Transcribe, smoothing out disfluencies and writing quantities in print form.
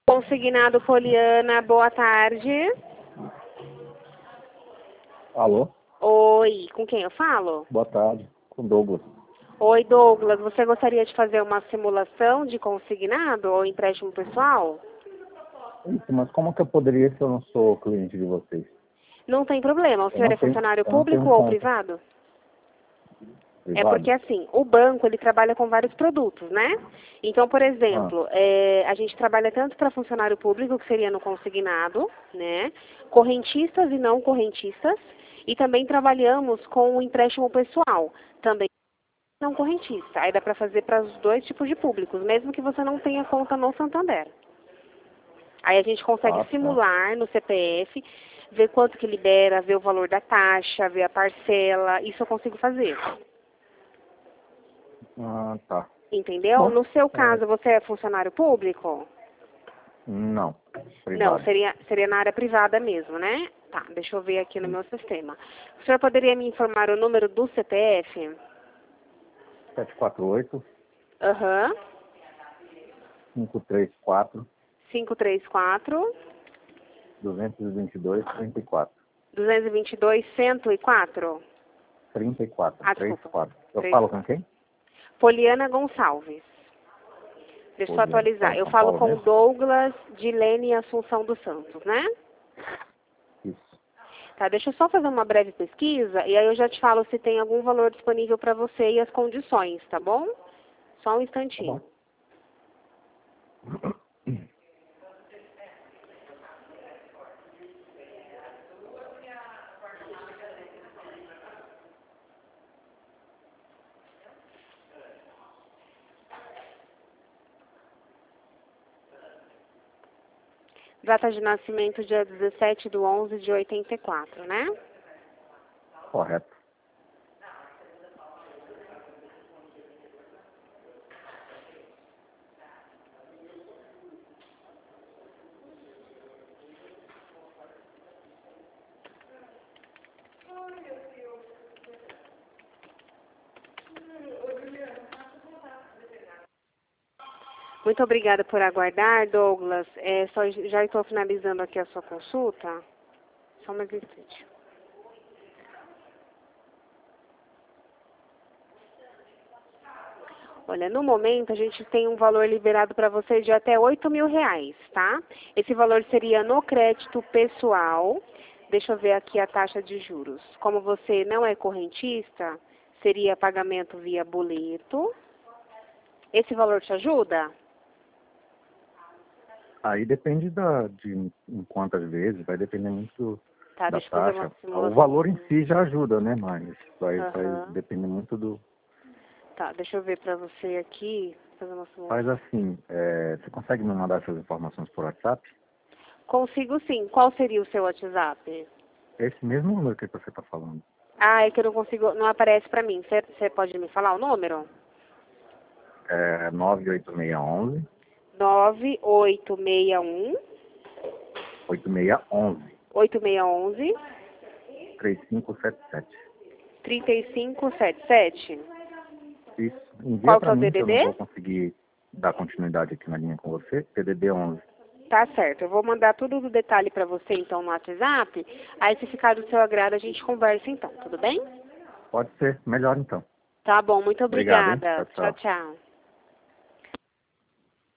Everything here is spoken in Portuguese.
Consignado Poliana, boa tarde. Alô? Oi, com quem eu falo? Boa tarde, com Douglas. Oi, Douglas, você gostaria de fazer uma simulação de consignado ou empréstimo pessoal? Isso, mas como que eu poderia se eu não sou cliente de vocês? Não tem problema, o senhor é funcionário Eu não tenho público ou conta privado? É privada. porque assim, o banco ele trabalha com vários produtos, né? Então, por exemplo, a gente trabalha tanto para funcionário público, que seria no consignado, né? Correntistas e não correntistas, e também trabalhamos com o empréstimo pessoal, também não correntista. Aí dá para fazer para os dois tipos de públicos, mesmo que você não tenha conta no Santander. Aí a gente consegue simular no CPF, ver quanto que libera, ver o valor da taxa, ver a parcela, isso eu consigo fazer. Tá. Entendeu? Bom, No seu caso, você é funcionário público? Não, Não, privado. seria na área privada mesmo, né? Tá, deixa eu ver aqui no meu sistema. O senhor poderia me informar o número do CPF? 748 Aham. 534 534 222 34. 222 104? 34. Ah, desculpa. 34. Eu 3, falo 4. com quem? Poliana Gonçalves. Deixa eu só Poliana, atualizar. Eu São falo Paulo com o mesmo? Douglas Dilene Assunção dos Santos, né? Isso. Tá, deixa eu só fazer uma breve pesquisa e aí eu já te falo se tem algum valor disponível para você e as condições, tá bom? Só um Tá instantinho. bom. Data de nascimento dia 17/11 de 84, né? Correto. Muito obrigada por aguardar, Douglas. Já estou finalizando aqui a sua consulta. Só mais um instante. Olha, no momento a gente tem um valor liberado para você de até R$8.000, tá? Esse valor seria no crédito pessoal. Deixa eu ver aqui a taxa de juros. Como você não é correntista, seria pagamento via boleto. Esse valor te ajuda? Aí depende de em quantas vezes, vai depender muito Tá, da deixa eu fazer uma taxa. O simulação. valor em si já ajuda, né? Mas vai Aham. depender muito do... Tá, deixa eu ver pra você aqui, fazer uma Faz simulação. assim, você consegue me mandar essas informações por WhatsApp? Consigo sim. Qual seria o seu WhatsApp? Esse mesmo número que você está falando. Ah, é que eu não consigo, não aparece pra mim. Você pode me falar o número? 98611 98661 8611 8611 3577. 3577. Isso. Envia Qual que é para o mim que eu não DDD? vou conseguir dar continuidade aqui na linha com você. PDD 11. Tá certo. Eu vou mandar tudo no detalhe pra você então no WhatsApp. Aí se ficar do seu agrado a gente conversa então, tudo bem? Pode ser. Melhor então. Tá bom, muito Obrigado, hein? Tchau, obrigada. Tchau, tchau. tchau.